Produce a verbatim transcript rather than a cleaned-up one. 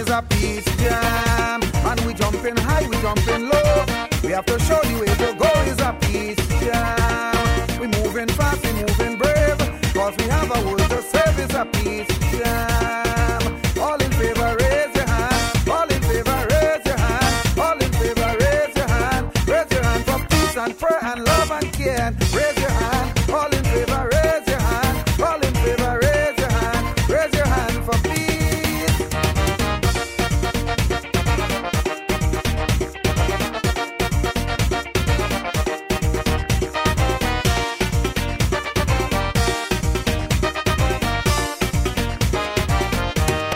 is a peace jam. And we jumping high, we jumping low. We have to show the way to